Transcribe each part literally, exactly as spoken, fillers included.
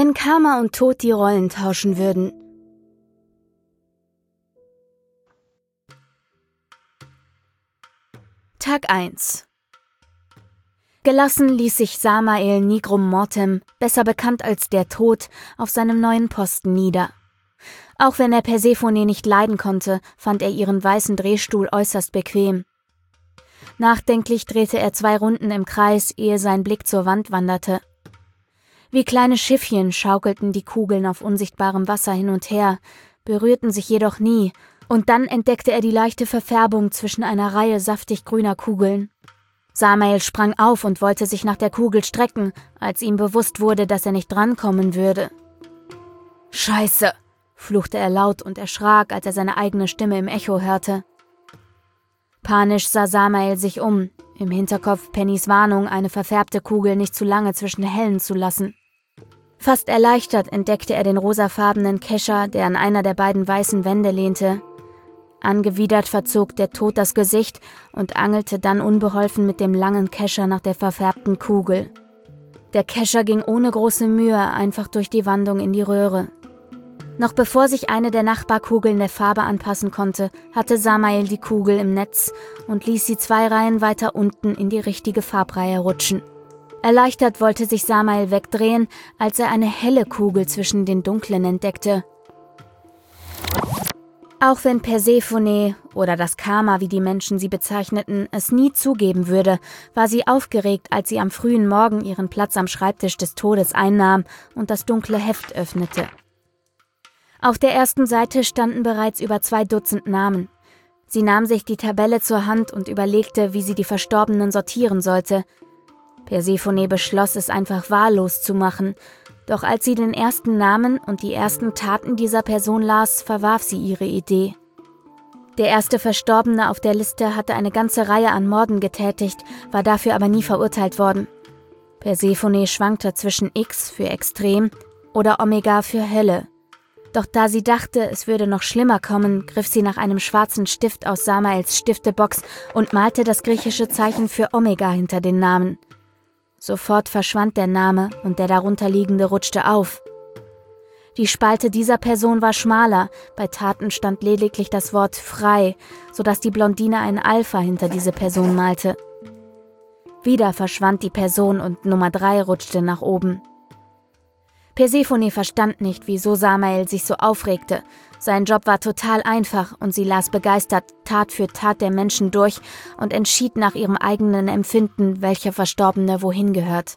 Wenn Karma und Tod die Rollen tauschen würden. Tag eins. Gelassen ließ sich Samael Nigrum Mortem, besser bekannt als der Tod, auf seinem neuen Posten nieder. Auch wenn er Persephone nicht leiden konnte, fand er ihren weißen Drehstuhl äußerst bequem. Nachdenklich drehte er zwei Runden im Kreis, ehe sein Blick zur Wand wanderte. Wie kleine Schiffchen schaukelten die Kugeln auf unsichtbarem Wasser hin und her, berührten sich jedoch nie, und dann entdeckte er die leichte Verfärbung zwischen einer Reihe saftig grüner Kugeln. Samael sprang auf und wollte sich nach der Kugel strecken, als ihm bewusst wurde, dass er nicht drankommen würde. »Scheiße«, fluchte er laut und erschrak, als er seine eigene Stimme im Echo hörte. Panisch sah Samael sich um, im Hinterkopf Pennys Warnung, eine verfärbte Kugel nicht zu lange zwischen hellen zu lassen. Fast erleichtert entdeckte er den rosafarbenen Kescher, der an einer der beiden weißen Wände lehnte. Angewidert verzog der Tod das Gesicht und angelte dann unbeholfen mit dem langen Kescher nach der verfärbten Kugel. Der Kescher ging ohne große Mühe einfach durch die Wandung in die Röhre. Noch bevor sich eine der Nachbarkugeln der Farbe anpassen konnte, hatte Samael die Kugel im Netz und ließ sie zwei Reihen weiter unten in die richtige Farbreihe rutschen. Erleichtert wollte sich Samael wegdrehen, als er eine helle Kugel zwischen den dunklen entdeckte. Auch wenn Persephone, oder das Karma, wie die Menschen sie bezeichneten, es nie zugeben würde, war sie aufgeregt, als sie am frühen Morgen ihren Platz am Schreibtisch des Todes einnahm und das dunkle Heft öffnete. Auf der ersten Seite standen bereits über zwei Dutzend Namen. Sie nahm sich die Tabelle zur Hand und überlegte, wie sie die Verstorbenen sortieren sollte. Persephone beschloss, es einfach wahllos zu machen, doch als sie den ersten Namen und die ersten Taten dieser Person las, verwarf sie ihre Idee. Der erste Verstorbene auf der Liste hatte eine ganze Reihe an Morden getätigt, war dafür aber nie verurteilt worden. Persephone schwankte zwischen X für extrem oder Omega für Hölle. Doch da sie dachte, es würde noch schlimmer kommen, griff sie nach einem schwarzen Stift aus Samaels Stiftebox und malte das griechische Zeichen für Omega hinter den Namen. Sofort verschwand der Name und der darunterliegende rutschte auf. Die Spalte dieser Person war schmaler, bei Taten stand lediglich das Wort frei, sodass die Blondine ein Alpha hinter diese Person malte. Wieder verschwand die Person und Nummer drei rutschte nach oben. Persephone verstand nicht, wieso Samael sich so aufregte. Sein Job war total einfach und sie las begeistert Tat für Tat der Menschen durch und entschied nach ihrem eigenen Empfinden, welcher Verstorbene wohin gehört.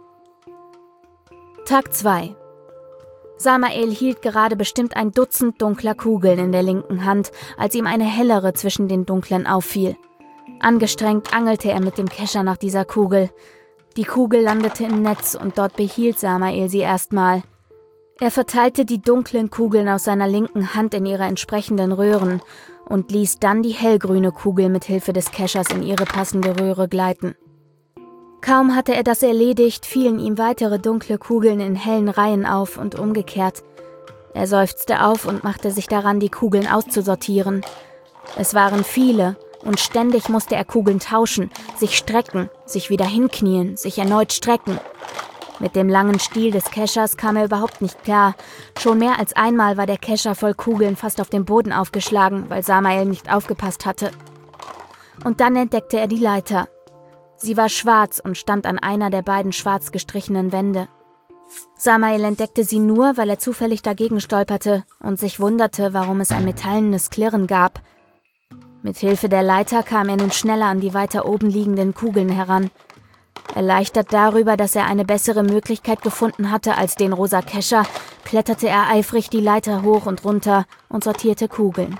Tag zwei. Samael hielt gerade bestimmt ein Dutzend dunkler Kugeln in der linken Hand, als ihm eine hellere zwischen den dunklen auffiel. Angestrengt angelte er mit dem Kescher nach dieser Kugel. Die Kugel landete im Netz und dort behielt Samael sie erstmal. Er verteilte die dunklen Kugeln aus seiner linken Hand in ihre entsprechenden Röhren und ließ dann die hellgrüne Kugel mit Hilfe des Keschers in ihre passende Röhre gleiten. Kaum hatte er das erledigt, fielen ihm weitere dunkle Kugeln in hellen Reihen auf und umgekehrt. Er seufzte auf und machte sich daran, die Kugeln auszusortieren. Es waren viele. Und ständig musste er Kugeln tauschen, sich strecken, sich wieder hinknien, sich erneut strecken. Mit dem langen Stiel des Keschers kam er überhaupt nicht klar. Schon mehr als einmal war der Kescher voll Kugeln fast auf dem Boden aufgeschlagen, weil Samael nicht aufgepasst hatte. Und dann entdeckte er die Leiter. Sie war schwarz und stand an einer der beiden schwarz gestrichenen Wände. Samael entdeckte sie nur, weil er zufällig dagegen stolperte und sich wunderte, warum es ein metallenes Klirren gab. Mit Hilfe der Leiter kam er nun schneller an die weiter oben liegenden Kugeln heran. Erleichtert darüber, dass er eine bessere Möglichkeit gefunden hatte als den rosa Kescher, kletterte er eifrig die Leiter hoch und runter und sortierte Kugeln.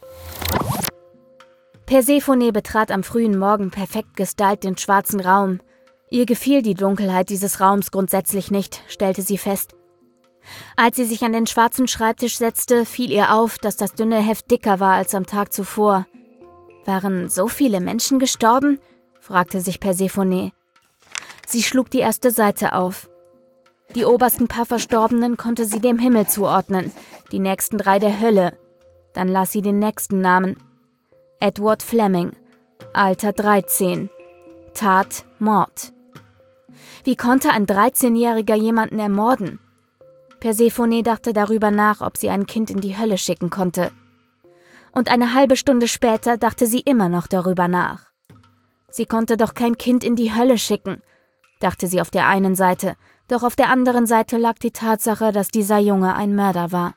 Persephone betrat am frühen Morgen perfekt gestylt den schwarzen Raum. Ihr gefiel die Dunkelheit dieses Raums grundsätzlich nicht, stellte sie fest. Als sie sich an den schwarzen Schreibtisch setzte, fiel ihr auf, dass das dünne Heft dicker war als am Tag zuvor. Waren so viele Menschen gestorben? Fragte sich Persephone. Sie schlug die erste Seite auf. Die obersten paar Verstorbenen konnte sie dem Himmel zuordnen, die nächsten drei der Hölle. Dann las sie den nächsten Namen. Edward Fleming, Alter dreizehn, Tat Mord. Wie konnte ein dreizehnjähriger jemanden ermorden? Persephone dachte darüber nach, ob sie ein Kind in die Hölle schicken konnte. Und eine halbe Stunde später dachte sie immer noch darüber nach. Sie konnte doch kein Kind in die Hölle schicken, dachte sie auf der einen Seite, doch auf der anderen Seite lag die Tatsache, dass dieser Junge ein Mörder war.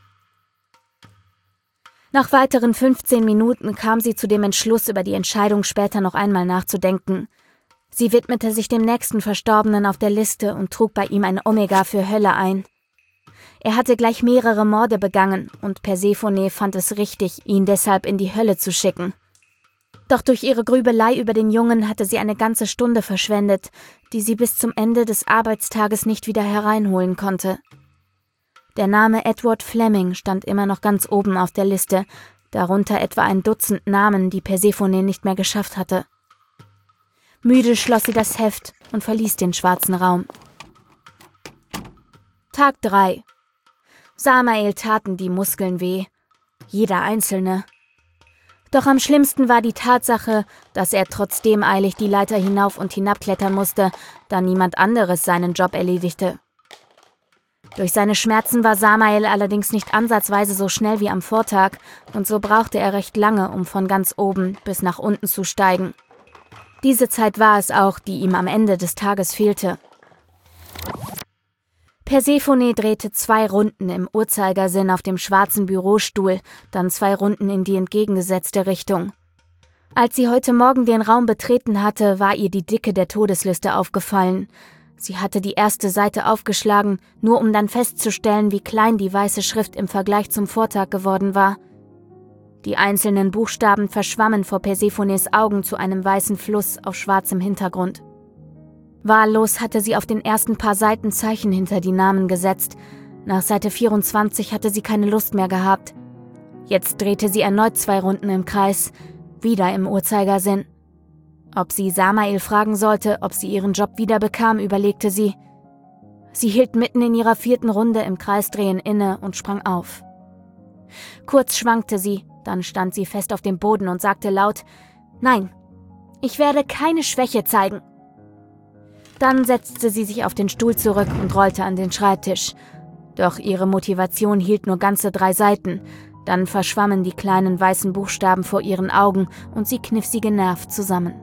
Nach weiteren fünfzehn Minuten kam sie zu dem Entschluss, über die Entscheidung später noch einmal nachzudenken. Sie widmete sich dem nächsten Verstorbenen auf der Liste und trug bei ihm ein Omega für Hölle ein. Er hatte gleich mehrere Morde begangen und Persephone fand es richtig, ihn deshalb in die Hölle zu schicken. Doch durch ihre Grübelei über den Jungen hatte sie eine ganze Stunde verschwendet, die sie bis zum Ende des Arbeitstages nicht wieder hereinholen konnte. Der Name Edward Fleming stand immer noch ganz oben auf der Liste, darunter etwa ein Dutzend Namen, die Persephone nicht mehr geschafft hatte. Müde schloss sie das Heft und verließ den schwarzen Raum. Tag drei. Samael taten die Muskeln weh. Jeder einzelne. Doch am schlimmsten war die Tatsache, dass er trotzdem eilig die Leiter hinauf und hinabklettern musste, da niemand anderes seinen Job erledigte. Durch seine Schmerzen war Samael allerdings nicht ansatzweise so schnell wie am Vortag und so brauchte er recht lange, um von ganz oben bis nach unten zu steigen. Diese Zeit war es auch, die ihm am Ende des Tages fehlte. Persephone drehte zwei Runden im Uhrzeigersinn auf dem schwarzen Bürostuhl, dann zwei Runden in die entgegengesetzte Richtung. Als sie heute Morgen den Raum betreten hatte, war ihr die Dicke der Todesliste aufgefallen. Sie hatte die erste Seite aufgeschlagen, nur um dann festzustellen, wie klein die weiße Schrift im Vergleich zum Vortag geworden war. Die einzelnen Buchstaben verschwammen vor Persephones Augen zu einem weißen Fluss auf schwarzem Hintergrund. Wahllos hatte sie auf den ersten paar Seiten Zeichen hinter die Namen gesetzt. Nach Seite vierundzwanzig hatte sie keine Lust mehr gehabt. Jetzt drehte sie erneut zwei Runden im Kreis, wieder im Uhrzeigersinn. Ob sie Samael fragen sollte, ob sie ihren Job wiederbekam, überlegte sie. Sie hielt mitten in ihrer vierten Runde im Kreisdrehen inne und sprang auf. Kurz schwankte sie, dann stand sie fest auf dem Boden und sagte laut: »Nein, ich werde keine Schwäche zeigen.« Dann setzte sie sich auf den Stuhl zurück und rollte an den Schreibtisch. Doch ihre Motivation hielt nur ganze drei Seiten. Dann verschwammen die kleinen weißen Buchstaben vor ihren Augen und sie kniff sie genervt zusammen.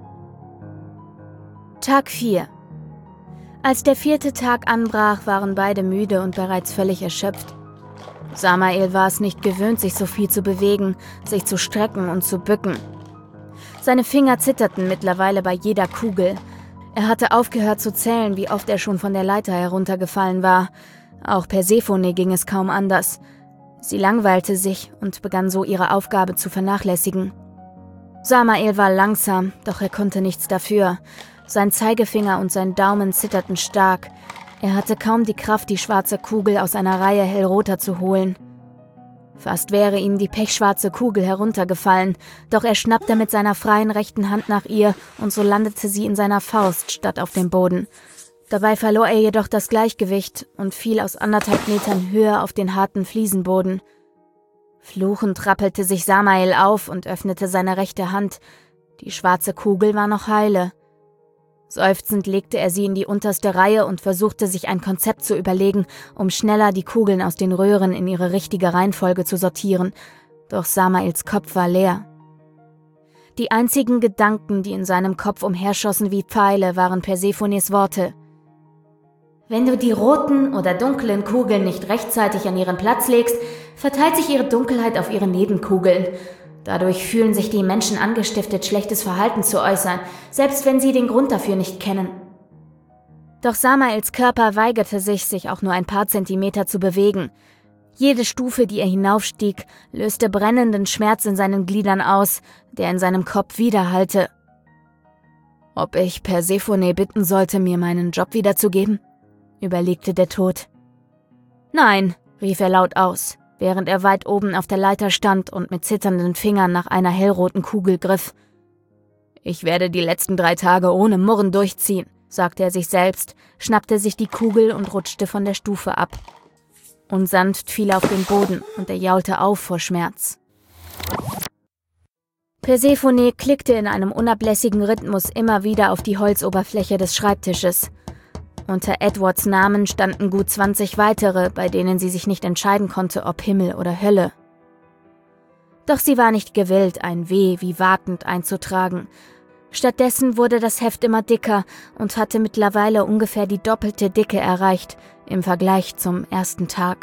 Tag vier. Als der vierte Tag anbrach, waren beide müde und bereits völlig erschöpft. Samael war es nicht gewöhnt, sich so viel zu bewegen, sich zu strecken und zu bücken. Seine Finger zitterten mittlerweile bei jeder Kugel. Er hatte aufgehört zu zählen, wie oft er schon von der Leiter heruntergefallen war. Auch Persephone ging es kaum anders. Sie langweilte sich und begann so ihre Aufgabe zu vernachlässigen. Samael war langsam, doch er konnte nichts dafür. Sein Zeigefinger und sein Daumen zitterten stark. Er hatte kaum die Kraft, die schwarze Kugel aus einer Reihe hellroter zu holen. Fast wäre ihm die pechschwarze Kugel heruntergefallen, doch er schnappte mit seiner freien rechten Hand nach ihr und so landete sie in seiner Faust statt auf dem Boden. Dabei verlor er jedoch das Gleichgewicht und fiel aus anderthalb Metern Höhe auf den harten Fliesenboden. Fluchend rappelte sich Samael auf und öffnete seine rechte Hand. Die schwarze Kugel war noch heile. Seufzend legte er sie in die unterste Reihe und versuchte sich ein Konzept zu überlegen, um schneller die Kugeln aus den Röhren in ihre richtige Reihenfolge zu sortieren. Doch Samaels Kopf war leer. Die einzigen Gedanken, die in seinem Kopf umherschossen wie Pfeile, waren Persephones Worte. Wenn du die roten oder dunklen Kugeln nicht rechtzeitig an ihren Platz legst, verteilt sich ihre Dunkelheit auf ihre Nebenkugeln. Dadurch fühlen sich die Menschen angestiftet, schlechtes Verhalten zu äußern, selbst wenn sie den Grund dafür nicht kennen. Doch Samaels Körper weigerte sich, sich auch nur ein paar Zentimeter zu bewegen. Jede Stufe, die er hinaufstieg, löste brennenden Schmerz in seinen Gliedern aus, der in seinem Kopf widerhallte. Ob ich Persephone bitten sollte, mir meinen Job wiederzugeben? Überlegte der Tod. Nein, rief er laut aus, während er weit oben auf der Leiter stand und mit zitternden Fingern nach einer hellroten Kugel griff. Ich werde die letzten drei Tage ohne Murren durchziehen, sagte er sich selbst, schnappte sich die Kugel und rutschte von der Stufe ab. Unsanft fiel er auf den Boden und er jaulte auf vor Schmerz. Persephone klickte in einem unablässigen Rhythmus immer wieder auf die Holzoberfläche des Schreibtisches. Unter Edwards Namen standen gut zwanzig weitere, bei denen sie sich nicht entscheiden konnte, ob Himmel oder Hölle. Doch sie war nicht gewillt, ein W wie wartend einzutragen. Stattdessen wurde das Heft immer dicker und hatte mittlerweile ungefähr die doppelte Dicke erreicht im Vergleich zum ersten Tag.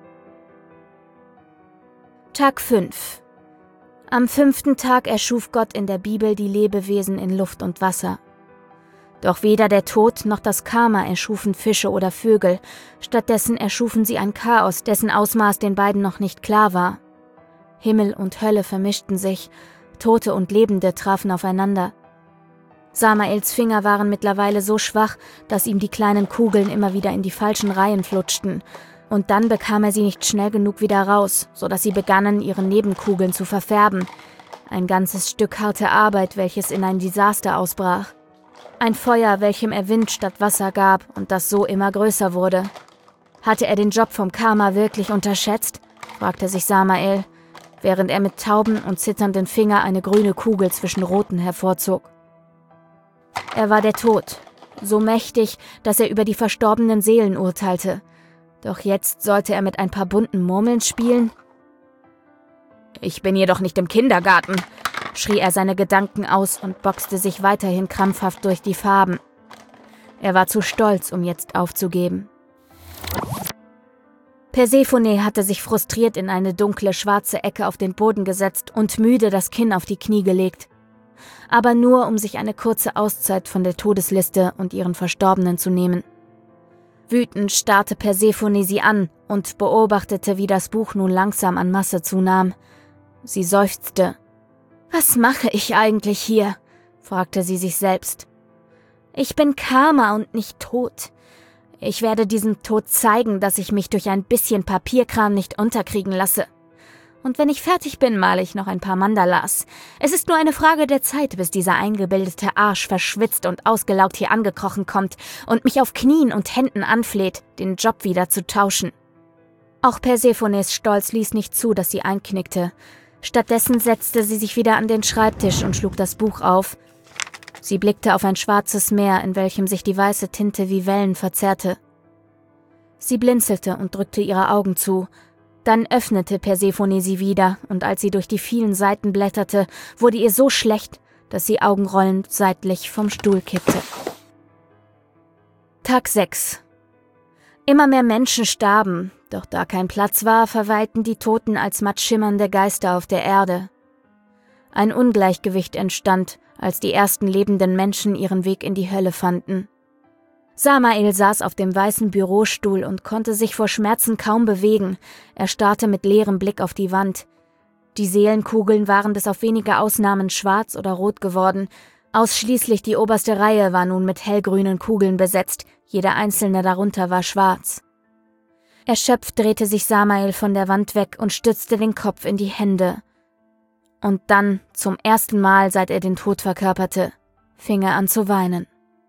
Tag fünf. Am fünften Tag erschuf Gott in der Bibel die Lebewesen in Luft und Wasser. Doch weder der Tod noch das Karma erschufen Fische oder Vögel, stattdessen erschufen sie ein Chaos, dessen Ausmaß den beiden noch nicht klar war. Himmel und Hölle vermischten sich, Tote und Lebende trafen aufeinander. Samaels Finger waren mittlerweile so schwach, dass ihm die kleinen Kugeln immer wieder in die falschen Reihen flutschten, und dann bekam er sie nicht schnell genug wieder raus, sodass sie begannen, ihre Nebenkugeln zu verfärben. Ein ganzes Stück harte Arbeit, welches in ein Desaster ausbrach. Ein Feuer, welchem er Wind statt Wasser gab und das so immer größer wurde. Hatte er den Job vom Karma wirklich unterschätzt? Fragte sich Samael, während er mit tauben und zitternden Fingern eine grüne Kugel zwischen roten hervorzog. Er war der Tod, so mächtig, dass er über die verstorbenen Seelen urteilte. Doch jetzt sollte er mit ein paar bunten Murmeln spielen? »Ich bin jedoch nicht im Kindergarten«, schrie er seine Gedanken aus und boxte sich weiterhin krampfhaft durch die Farben. Er war zu stolz, um jetzt aufzugeben. Persephone hatte sich frustriert in eine dunkle, schwarze Ecke auf den Boden gesetzt und müde das Kinn auf die Knie gelegt. Aber nur, um sich eine kurze Auszeit von der Todesliste und ihren Verstorbenen zu nehmen. Wütend starrte Persephone sie an und beobachtete, wie das Buch nun langsam an Masse zunahm. Sie seufzte. »Was mache ich eigentlich hier?« fragte sie sich selbst. »Ich bin Karma und nicht tot. Ich werde diesem Tod zeigen, dass ich mich durch ein bisschen Papierkram nicht unterkriegen lasse. Und wenn ich fertig bin, male ich noch ein paar Mandalas. Es ist nur eine Frage der Zeit, bis dieser eingebildete Arsch verschwitzt und ausgelaugt hier angekrochen kommt und mich auf Knien und Händen anfleht, den Job wieder zu tauschen.« Auch Persephones Stolz ließ nicht zu, dass sie einknickte. Stattdessen setzte sie sich wieder an den Schreibtisch und schlug das Buch auf. Sie blickte auf ein schwarzes Meer, in welchem sich die weiße Tinte wie Wellen verzerrte. Sie blinzelte und drückte ihre Augen zu. Dann öffnete Persephone sie wieder, und als sie durch die vielen Seiten blätterte, wurde ihr so schlecht, dass sie augenrollend seitlich vom Stuhl kippte. Tag sechs. Immer mehr Menschen starben, doch da kein Platz war, verweilten die Toten als matt schimmernde Geister auf der Erde. Ein Ungleichgewicht entstand, als die ersten lebenden Menschen ihren Weg in die Hölle fanden. Samael saß auf dem weißen Bürostuhl und konnte sich vor Schmerzen kaum bewegen. Er starrte mit leerem Blick auf die Wand. Die Seelenkugeln waren bis auf wenige Ausnahmen schwarz oder rot geworden. Ausschließlich die oberste Reihe war nun mit hellgrünen Kugeln besetzt, jede einzelne darunter war schwarz. Erschöpft drehte sich Samael von der Wand weg und stützte den Kopf in die Hände. Und dann, zum ersten Mal, seit er den Tod verkörperte, fing er an zu weinen.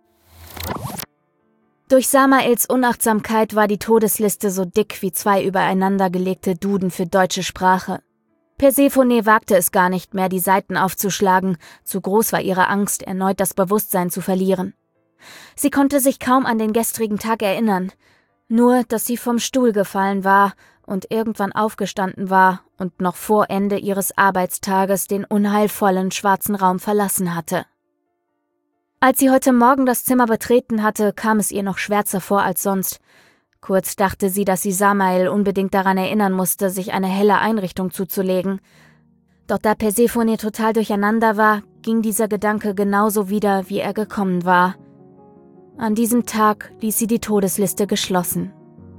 Durch Samaels Unachtsamkeit war die Todesliste so dick wie zwei übereinander gelegte Duden für deutsche Sprache. Persephone wagte es gar nicht mehr, die Seiten aufzuschlagen, zu groß war ihre Angst, erneut das Bewusstsein zu verlieren. Sie konnte sich kaum an den gestrigen Tag erinnern, nur dass sie vom Stuhl gefallen war und irgendwann aufgestanden war und noch vor Ende ihres Arbeitstages den unheilvollen schwarzen Raum verlassen hatte. Als sie heute Morgen das Zimmer betreten hatte, kam es ihr noch schwärzer vor als sonst. Kurz dachte sie, dass sie Samael unbedingt daran erinnern musste, sich eine helle Einrichtung zuzulegen. Doch da Persephone total durcheinander war, ging dieser Gedanke genauso wieder, wie er gekommen war. An diesem Tag ließ sie die Todesliste geschlossen.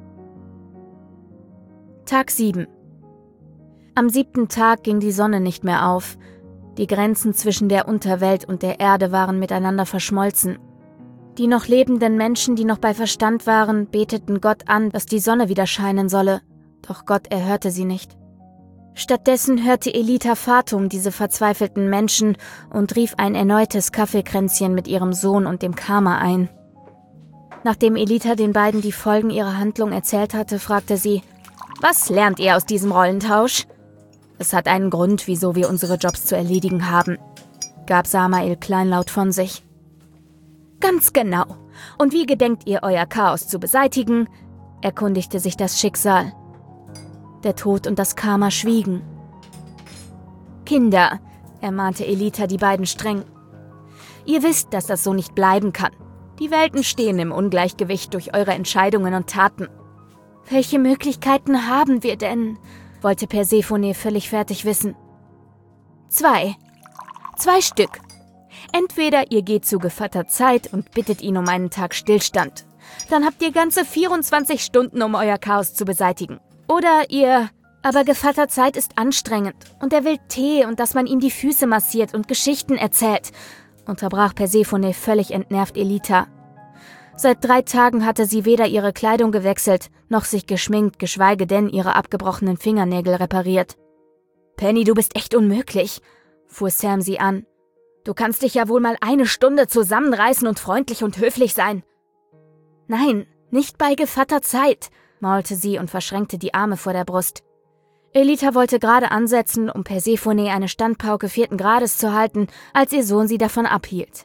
Tag sieben. Am siebten Tag ging die Sonne nicht mehr auf. Die Grenzen zwischen der Unterwelt und der Erde waren miteinander verschmolzen. Die noch lebenden Menschen, die noch bei Verstand waren, beteten Gott an, dass die Sonne wieder scheinen solle, doch Gott erhörte sie nicht. Stattdessen hörte Elita Fatum diese verzweifelten Menschen und rief ein erneutes Kaffeekränzchen mit ihrem Sohn und dem Karma ein. Nachdem Elita den beiden die Folgen ihrer Handlung erzählt hatte, fragte sie: »Was lernt ihr aus diesem Rollentausch?« »Es hat einen Grund, wieso wir unsere Jobs zu erledigen haben«, gab Samael kleinlaut von sich. »Ganz genau. Und wie gedenkt ihr, euer Chaos zu beseitigen?« erkundigte sich das Schicksal. Der Tod und das Karma schwiegen. »Kinder«, ermahnte Elita die beiden streng, »ihr wisst, dass das so nicht bleiben kann. Die Welten stehen im Ungleichgewicht durch eure Entscheidungen und Taten.« »Welche Möglichkeiten haben wir denn?«, wollte Persephone völlig fertig wissen. »Zwei. Zwei Stück. Entweder ihr geht zu Gevatter Zeit und bittet ihn um einen Tag Stillstand. Dann habt ihr ganze vierundzwanzig Stunden, um euer Chaos zu beseitigen. Oder ihr... Aber Gevatter Zeit ist anstrengend und er will Tee und dass man ihm die Füße massiert und Geschichten erzählt«, unterbrach Persephone völlig entnervt Elita. Seit drei Tagen hatte sie weder ihre Kleidung gewechselt, noch sich geschminkt, geschweige denn ihre abgebrochenen Fingernägel repariert. »Penny, du bist echt unmöglich«, fuhr Sam sie an. »Du kannst dich ja wohl mal eine Stunde zusammenreißen und freundlich und höflich sein.« »Nein, nicht bei Gevatter Zeit«, maulte sie und verschränkte die Arme vor der Brust. Elita wollte gerade ansetzen, um Persephone eine Standpauke vierten Grades zu halten, als ihr Sohn sie davon abhielt.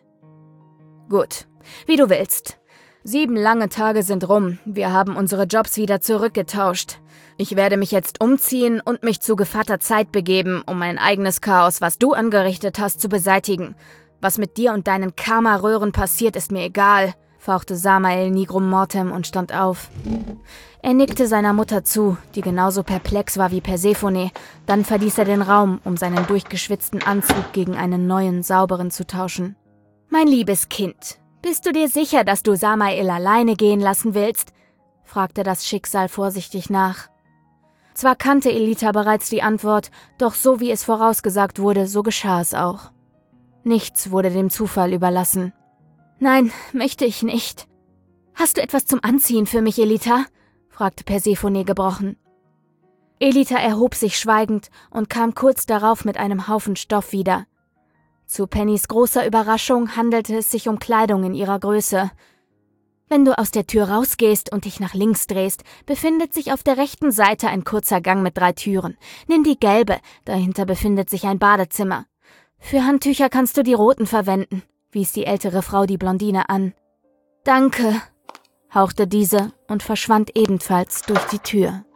»Gut, wie du willst. Sieben lange Tage sind rum, wir haben unsere Jobs wieder zurückgetauscht. Ich werde mich jetzt umziehen und mich zu Gevatter Zeit begeben, um mein eigenes Chaos, was du angerichtet hast, zu beseitigen. Was mit dir und deinen Karma-Röhren passiert, ist mir egal«, fauchte Samael Nigrum Mortem und stand auf. Er nickte seiner Mutter zu, die genauso perplex war wie Persephone, dann verließ er den Raum, um seinen durchgeschwitzten Anzug gegen einen neuen, sauberen zu tauschen. »Mein liebes Kind, bist du dir sicher, dass du Samael alleine gehen lassen willst?«, fragte das Schicksal vorsichtig nach. Zwar kannte Elita bereits die Antwort, doch so wie es vorausgesagt wurde, so geschah es auch. Nichts wurde dem Zufall überlassen. »Nein, möchte ich nicht.« »Hast du etwas zum Anziehen für mich, Elita?«, fragte Persephone gebrochen. Elita erhob sich schweigend und kam kurz darauf mit einem Haufen Stoff wieder. Zu Pennys großer Überraschung handelte es sich um Kleidung in ihrer Größe. »Wenn du aus der Tür rausgehst und dich nach links drehst, befindet sich auf der rechten Seite ein kurzer Gang mit drei Türen. Nimm die gelbe, dahinter befindet sich ein Badezimmer. Für Handtücher kannst du die roten verwenden«, wies die ältere Frau die Blondine an. »Danke«, hauchte diese und verschwand ebenfalls durch die Tür.